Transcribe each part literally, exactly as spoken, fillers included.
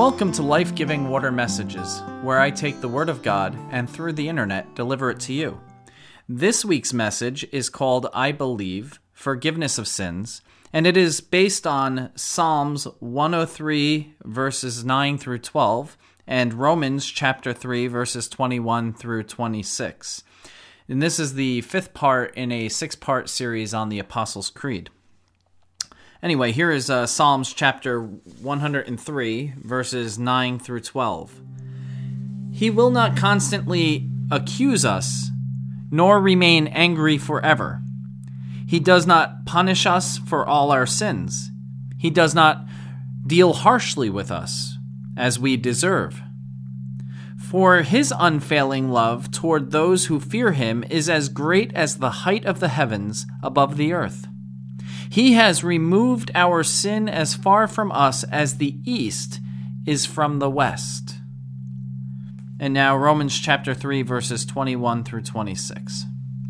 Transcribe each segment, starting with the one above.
Welcome to Life-Giving Water Messages, where I take the Word of God and through the internet deliver it to you. This week's message is called I Believe, Forgiveness of Sins, and it is based on Psalms one oh three, verses nine through twelve, and Romans chapter three, verses twenty-one through twenty-six. And this is the fifth part in a six-part series on the Apostles' Creed. Anyway, here is uh, Psalms chapter one oh three, verses nine through twelve. He will not constantly accuse us, nor remain angry forever. He does not punish us for all our sins. He does not deal harshly with us, as we deserve. For his unfailing love toward those who fear him is as great as the height of the heavens above the earth. He has removed our sin as far from us as the east is from the west. And now Romans chapter three, verses twenty-one through twenty-six.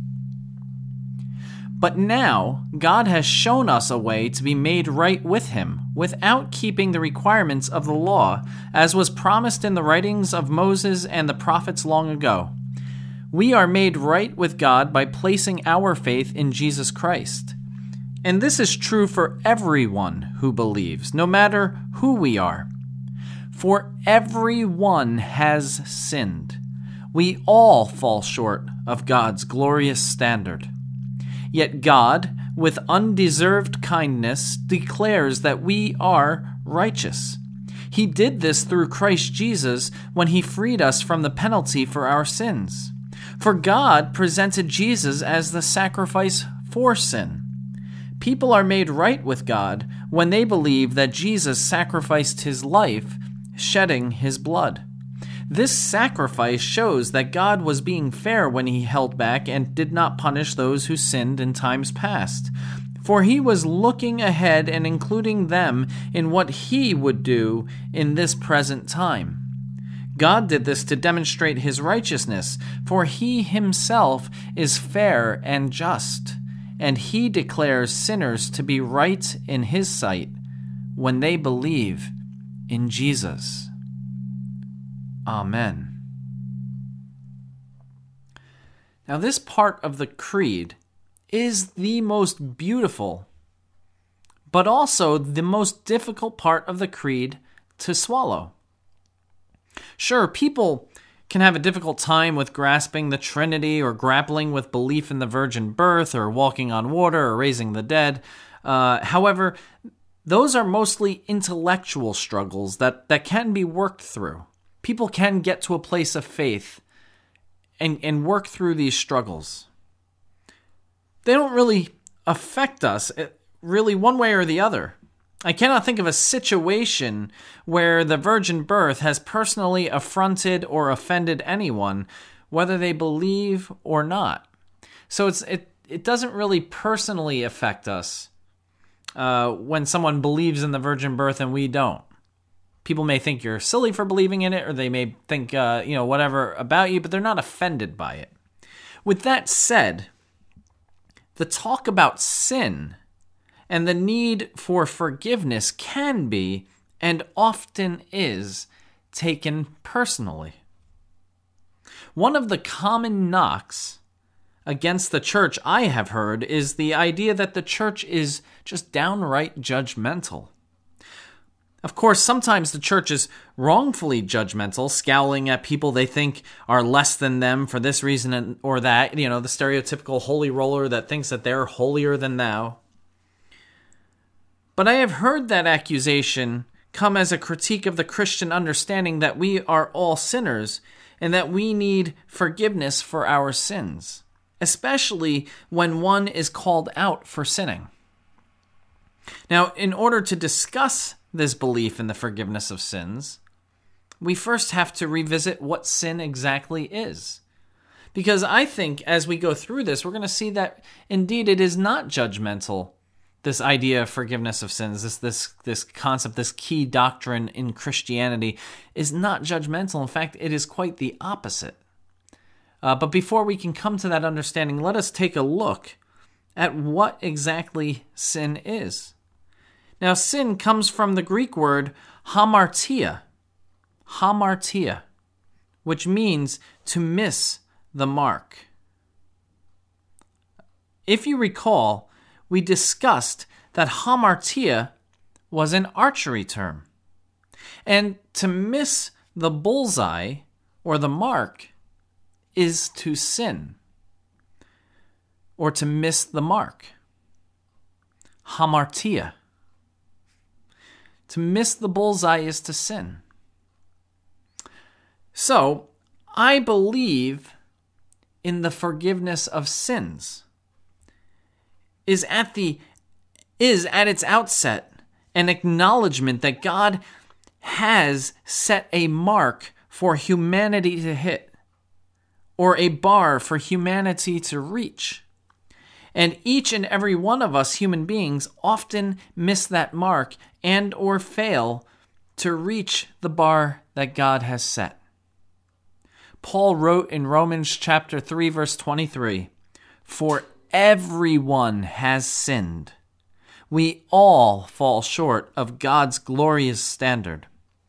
But now God has shown us a way to be made right with him, without keeping the requirements of the law, as was promised in the writings of Moses and the prophets long ago. We are made right with God by placing our faith in Jesus Christ. And this is true for everyone who believes, no matter who we are. For everyone has sinned. We all fall short of God's glorious standard. Yet God, with undeserved kindness, declares that we are righteous. He did this through Christ Jesus when he freed us from the penalty for our sins. For God presented Jesus as the sacrifice for sin. People are made right with God when they believe that Jesus sacrificed his life, shedding his blood. This sacrifice shows that God was being fair when he held back and did not punish those who sinned in times past. For he was looking ahead and including them in what he would do in this present time. God did this to demonstrate his righteousness, for he himself is fair and just. And he declares sinners to be right in his sight when they believe in Jesus. Amen. Now, this part of the creed is the most beautiful, but also the most difficult part of the creed to swallow. Sure, people can have a difficult time with grasping the Trinity or grappling with belief in the virgin birth or walking on water or raising the dead. Uh, however, those are mostly intellectual struggles that, that can be worked through. People can get to a place of faith and, and work through these struggles. They don't really affect us, really one way or the other. I cannot think of a situation where the virgin birth has personally affronted or offended anyone, whether they believe or not. So it's it it doesn't really personally affect us uh, when someone believes in the virgin birth and we don't. People may think you're silly for believing in it, or they may think uh, you know whatever about you, but they're not offended by it. With that said, the talk about sin and the need for forgiveness can be, and often is, taken personally. One of the common knocks against the church I have heard is the idea that the church is just downright judgmental. Of course, sometimes the church is wrongfully judgmental, scowling at people they think are less than them for this reason or that, you know, the stereotypical holy roller that thinks that they're holier than thou. But I have heard that accusation come as a critique of the Christian understanding that we are all sinners and that we need forgiveness for our sins, especially when one is called out for sinning. Now, in order to discuss this belief in the forgiveness of sins, we first have to revisit what sin exactly is. Because I think as we go through this, we're going to see that indeed it is not judgmental. This idea of forgiveness of sins, this this this concept, this key doctrine in Christianity is not judgmental. In fact, it is quite the opposite. Uh, but before we can come to that understanding, let us take a look at what exactly sin is. Now, sin comes from the Greek word hamartia, hamartia, which means to miss the mark. If you recall, we discussed that hamartia was an archery term. And to miss the bullseye or the mark is to sin, or to miss the mark. Hamartia. To miss the bullseye is to sin. So, I believe in the forgiveness of sins. Is at the is at its outset an acknowledgement that God has set a mark for humanity to hit, or a bar for humanity to reach. And each and every one of us human beings often miss that mark and or fail to reach the bar that God has set. Paul wrote in Romans chapter three, verse twenty-three, "For everyone has sinned. We all fall short of God's glorious standard."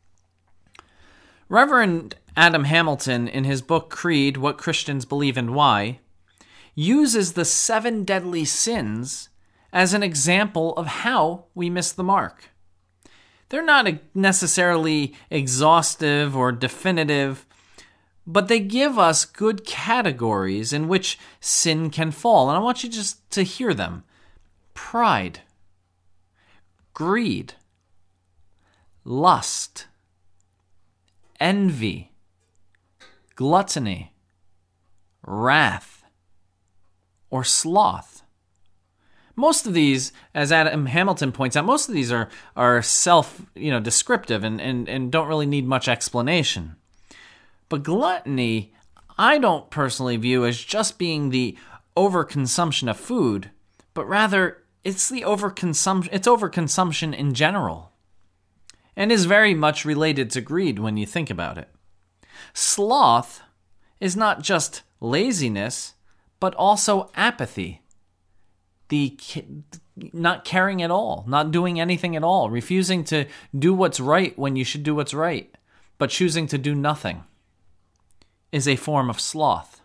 Reverend Adam Hamilton, in his book Creed, What Christians Believe and Why, uses the seven deadly sins as an example of how we miss the mark. They're not necessarily exhaustive or definitive, but they give us good categories in which sin can fall. And I want you just to hear them. Pride, greed, lust, envy, gluttony, wrath, or sloth. Most of these, as Adam Hamilton points out, most of these are, are self, you know, descriptive and, and, and don't really need much explanation. But gluttony, I don't personally view as just being the overconsumption of food, but rather it's the overconsumption, it's overconsumption in general, and is very much related to greed when you think about it. Sloth is not just laziness, but also apathy. The not caring at all, not doing anything at all, refusing to do what's right when you should do what's right, but choosing to do nothing, is a form of sloth.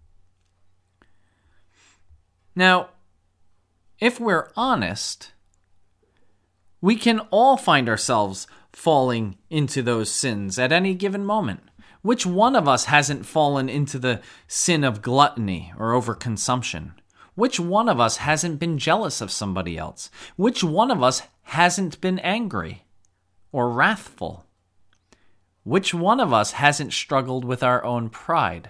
Now, if we're honest, we can all find ourselves falling into those sins at any given moment. Which one of us hasn't fallen into the sin of gluttony or overconsumption? Which one of us hasn't been jealous of somebody else? Which one of us hasn't been angry or wrathful? Which one of us hasn't struggled with our own pride?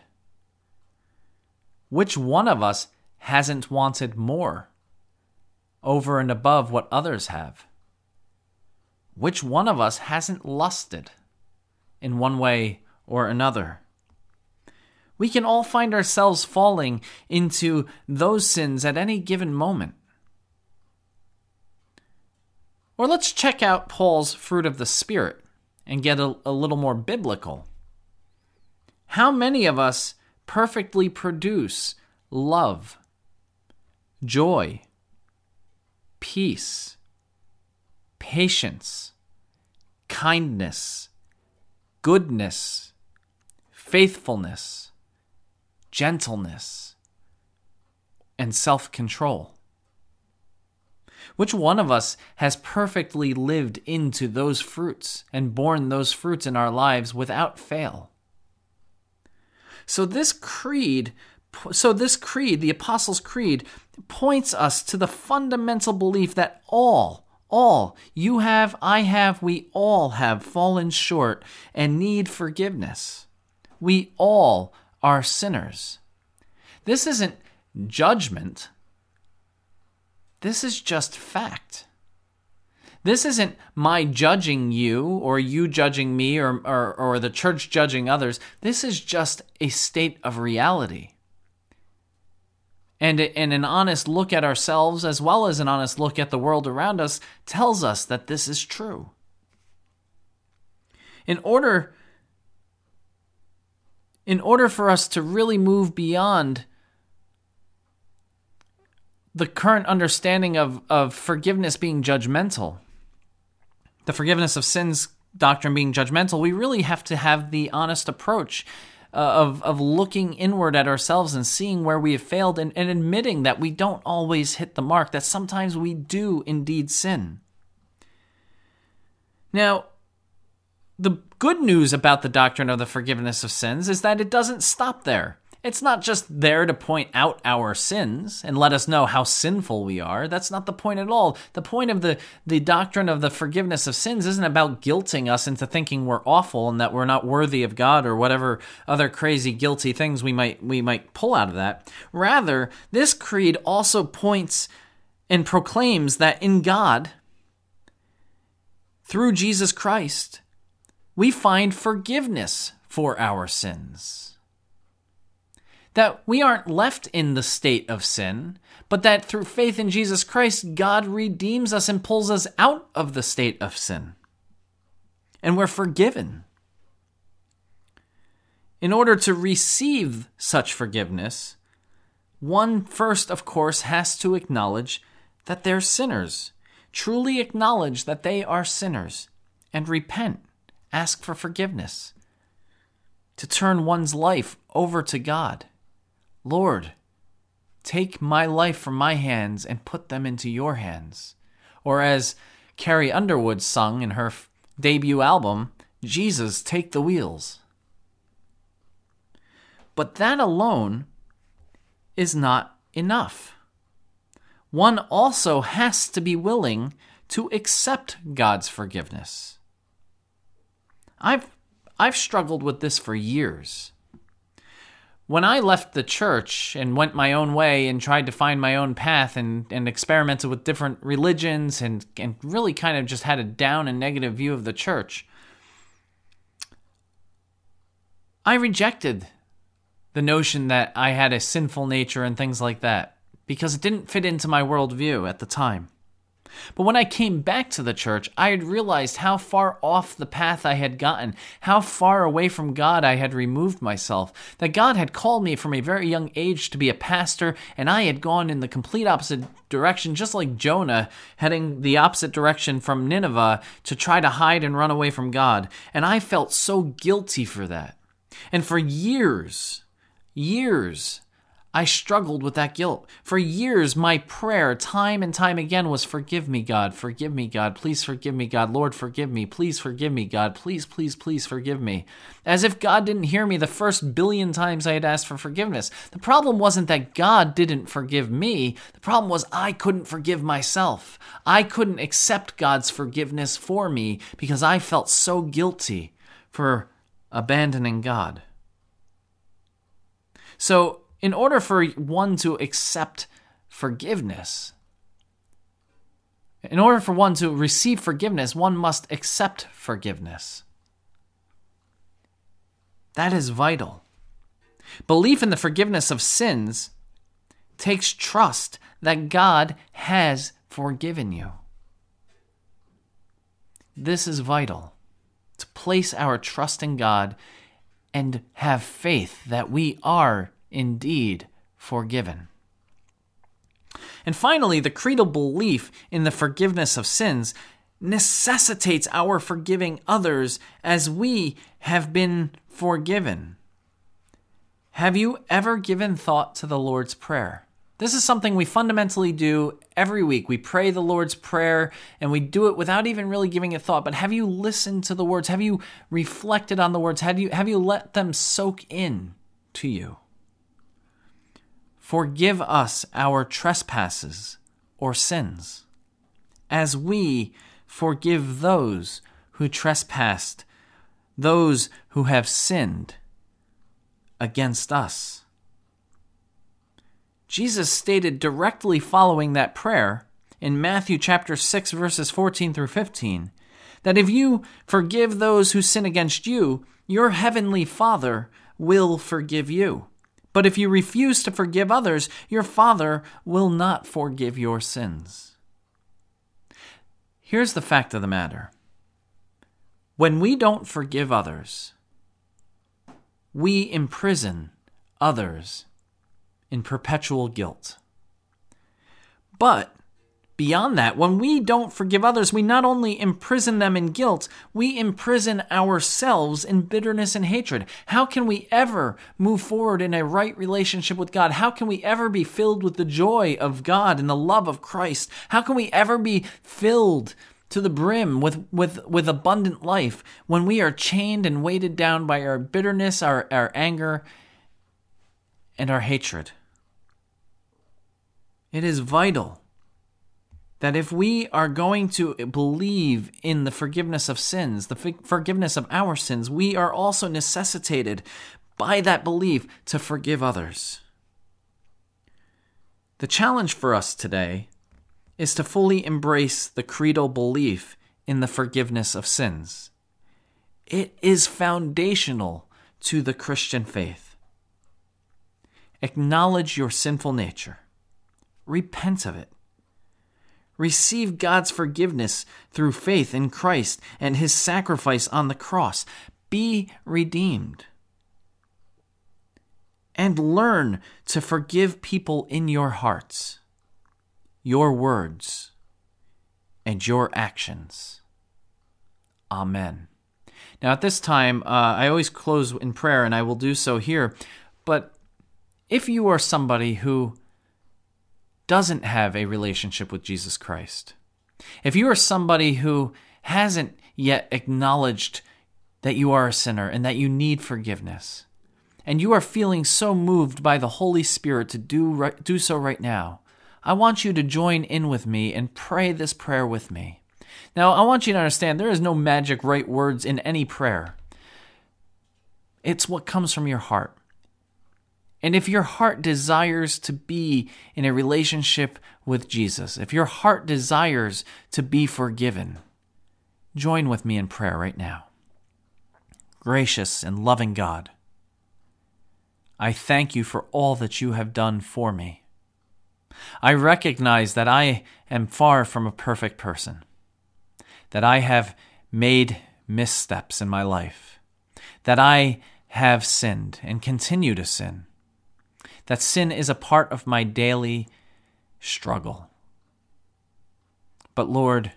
Which one of us hasn't wanted more over and above what others have? Which one of us hasn't lusted in one way or another? We can all find ourselves falling into those sins at any given moment. Or let's check out Paul's fruit of the Spirit and get a, a little more biblical. How many of us perfectly produce love, joy, peace, patience, kindness, goodness, faithfulness, gentleness, and self-control? Which one of us has perfectly lived into those fruits and borne those fruits in our lives without fail? So this creed, so this creed, the Apostles' Creed, points us to the fundamental belief that all, all, you have, I have, we all have fallen short and need forgiveness. We all are sinners. This isn't judgment. This is just fact. This isn't my judging you or you judging me or, or, or the church judging others. This is just a state of reality. And, and an honest look at ourselves as well as an honest look at the world around us tells us that this is true. In order, in order for us to really move beyond the current understanding of, of forgiveness being judgmental, the forgiveness of sins doctrine being judgmental, we really have to have the honest approach uh, of, of looking inward at ourselves and seeing where we have failed and, and admitting that we don't always hit the mark, that sometimes we do indeed sin. Now, the good news about the doctrine of the forgiveness of sins is that it doesn't stop there. It's not just there to point out our sins and let us know how sinful we are. That's not the point at all. The point of the, the doctrine of the forgiveness of sins isn't about guilting us into thinking we're awful and that we're not worthy of God or whatever other crazy guilty things we might we might pull out of that. Rather, this creed also points and proclaims that in God, through Jesus Christ, we find forgiveness for our sins. That we aren't left in the state of sin, but that through faith in Jesus Christ, God redeems us and pulls us out of the state of sin. And we're forgiven. In order to receive such forgiveness, one first, of course, has to acknowledge that they're sinners. Truly acknowledge that they are sinners and repent. Ask for forgiveness. To turn one's life over to God. Lord, take my life from my hands and put them into your hands. Or as Carrie Underwood sung in her f- debut album, Jesus, take the wheels. But that alone is not enough. One also has to be willing to accept God's forgiveness. I've I've struggled with this for years. When I left the church and went my own way and tried to find my own path and, and experimented with different religions and, and really kind of just had a down and negative view of the church, I rejected the notion that I had a sinful nature and things like that because it didn't fit into my worldview at the time. But when I came back to the church, I had realized how far off the path I had gotten, how far away from God I had removed myself, that God had called me from a very young age to be a pastor, and I had gone in the complete opposite direction, just like Jonah heading the opposite direction from Nineveh to try to hide and run away from God. And I felt so guilty for that. And for years, years, I struggled with that guilt. For years, my prayer, time and time again, was, forgive me, God, forgive me, God, please forgive me, God, Lord, forgive me, please forgive me, God, please, please, please forgive me. As if God didn't hear me the first billion times I had asked for forgiveness. The problem wasn't that God didn't forgive me. The problem was I couldn't forgive myself. I couldn't accept God's forgiveness for me because I felt so guilty for abandoning God. So, in order for one to accept forgiveness, in order for one to receive forgiveness, one must accept forgiveness. That is vital. Belief in the forgiveness of sins takes trust that God has forgiven you. This is vital, to place our trust in God and have faith that we are indeed forgiven. And finally, the creedal belief in the forgiveness of sins necessitates our forgiving others as we have been forgiven. Have you ever given thought to the Lord's Prayer? This is something we fundamentally do every week. We pray the Lord's Prayer, and we do it without even really giving it thought. But have you listened to the words? Have you reflected on the words? Have you, have you let them soak in to you? Forgive us our trespasses or sins, as we forgive those who trespassed, those who have sinned against us. Jesus stated directly following that prayer in Matthew chapter six, verses fourteen through fifteen, that if you forgive those who sin against you, your heavenly Father will forgive you. But if you refuse to forgive others, your Father will not forgive your sins. Here's the fact of the matter. When we don't forgive others, we imprison others in perpetual guilt. But Beyond that, when we don't forgive others, we not only imprison them in guilt, we imprison ourselves in bitterness and hatred. How can we ever move forward in a right relationship with God? How can we ever be filled with the joy of God and the love of Christ? How can we ever be filled to the brim with, with, with abundant life when we are chained and weighted down by our bitterness, our, our anger, and our hatred? It is vital that if we are going to believe in the forgiveness of sins, the f- forgiveness of our sins, we are also necessitated by that belief to forgive others. The challenge for us today is to fully embrace the creedal belief in the forgiveness of sins. It is foundational to the Christian faith. Acknowledge your sinful nature. Repent of it. Receive God's forgiveness through faith in Christ and his sacrifice on the cross. Be redeemed. And learn to forgive people in your hearts, your words, and your actions. Amen. Now at this time, uh, I always close in prayer, and I will do so here. But if you are somebody who doesn't have a relationship with Jesus Christ, if you are somebody who hasn't yet acknowledged that you are a sinner and that you need forgiveness, and you are feeling so moved by the Holy Spirit to do right, do so right now, I want you to join in with me and pray this prayer with me. Now, I want you to understand there is no magic right words in any prayer. It's what comes from your heart. And if your heart desires to be in a relationship with Jesus, if your heart desires to be forgiven, join with me in prayer right now. Gracious and loving God, I thank you for all that you have done for me. I recognize that I am far from a perfect person, that I have made missteps in my life, that I have sinned and continue to sin, that sin is a part of my daily struggle. But Lord,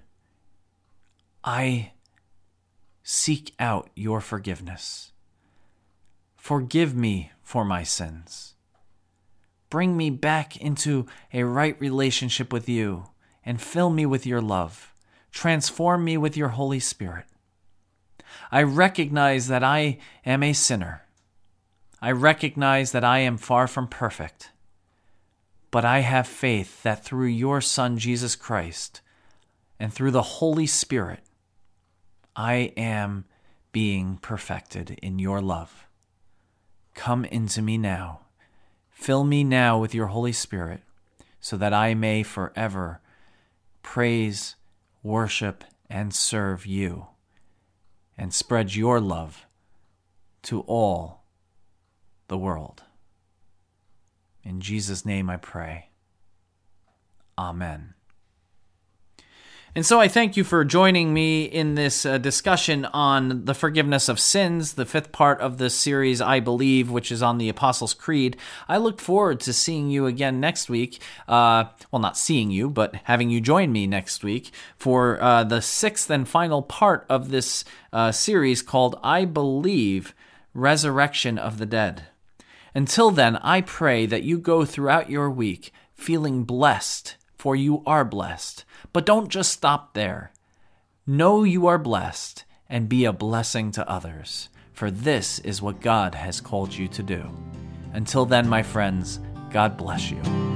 I seek out your forgiveness. Forgive me for my sins. Bring me back into a right relationship with you and fill me with your love. Transform me with your Holy Spirit. I recognize that I am a sinner. I recognize that I am far from perfect, but I have faith that through your Son, Jesus Christ, and through the Holy Spirit, I am being perfected in your love. Come into me now. Fill me now with your Holy Spirit, so that I may forever praise, worship, and serve you, and spread your love to all the world. In Jesus' name I pray. Amen. And so I thank you for joining me in this uh, discussion on the forgiveness of sins, the fifth part of this series, I Believe, which is on the Apostles' Creed. I look forward to seeing you again next week. Uh, well, not seeing you, but having you join me next week for uh, the sixth and final part of this uh, series called I Believe, Resurrection of the Dead. Until then, I pray that you go throughout your week feeling blessed, for you are blessed. But don't just stop there. Know you are blessed and be a blessing to others, for this is what God has called you to do. Until then, my friends, God bless you.